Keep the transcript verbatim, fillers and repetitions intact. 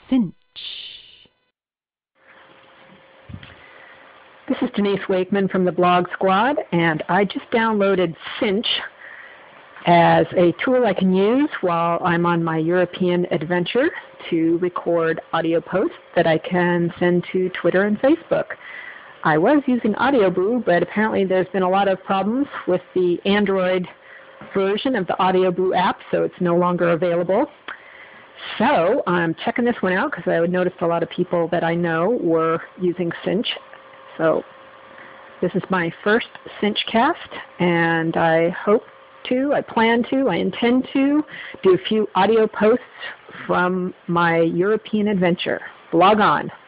Cinch. This is Denise Wakeman from the Blog Squad, and I just downloaded Cinch as a tool I can use while I'm on my European adventure to record audio posts that I can send to Twitter and Facebook. I was using AudioBoo, but apparently there's been a lot of problems with the Android version of the AudioBoo app, so it's no longer available. So I'm checking this one out because I noticed a lot of people that I know were using Cinch. So this is my first Cinchcast, and I hope to, I plan to, I intend to do a few audio posts from my European adventure. Blog on.